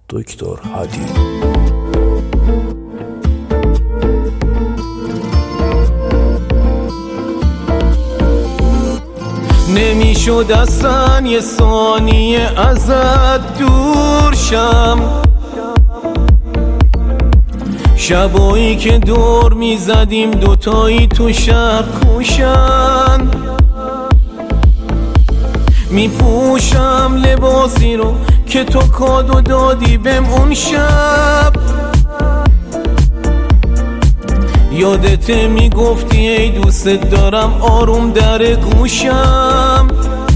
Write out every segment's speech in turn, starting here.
دکتر هادی. نمیشد اصلا یه ثانیه ازت دور شم، شبایی که دور میزدیم دوتایی تو شهر کوشن، میپوشم لباسی رو که تو کادو دادی بهم اون شب. یادت میگفتی ای دوست دارم آروم در گوشم،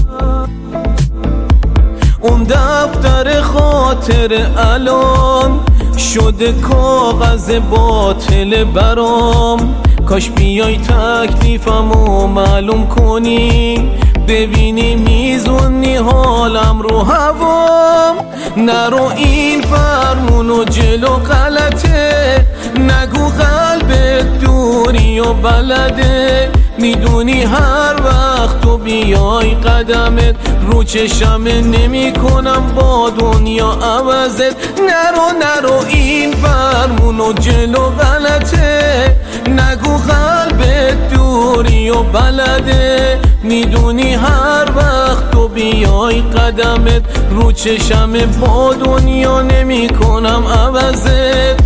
اون دفتر خاطر الان شده کاغذ باطل برام. کاش بیای تکلیفمو معلوم کنی، ببینی میزونی حالم رو هوام. نرو این فرمونو جلو غلطه، نگو قلبت دوری و بلده. میدونی هر وقت تو بیای قدمت رو چشمه نمی کنم با دنیا عوضت. نرو این فرمونو جلو غلطه، نگو قلبت دوری و بلده. میدونی هر وقت تو بیای قدمت رو چشمه با دنیا نمی کنم عوضت.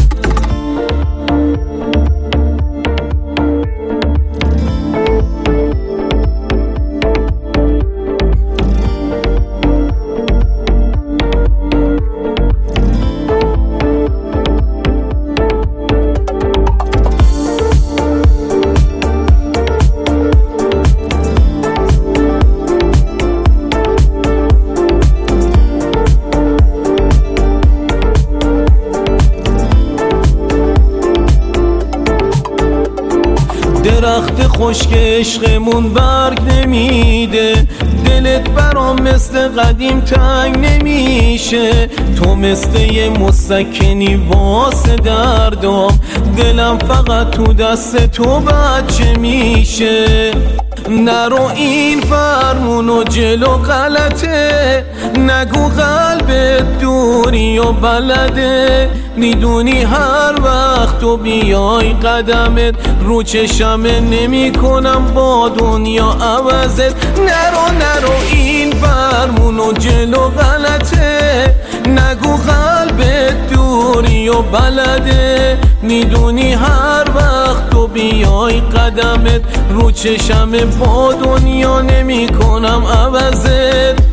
درخت خشک عشقمون برگ نمیده، دلت برام مثل قدیم تنگ نمیشه. تو مثل یه مسکنی واسه دردام، دلم فقط تو دست تو بچه میشه. نرو این فرمونو جلو غلطه، نگو قلبت دوری و بلده. میدونی هر وقت تو بیای قدمت رو چشمه نمی کنم با دنیا عوضت. نرو این فرمونو جلو غلطه، نگو قلبت دوری و بلده. میدونی هر وقت تو بیای قدمت رو چشمه با دنیا نمی کنم عوضت.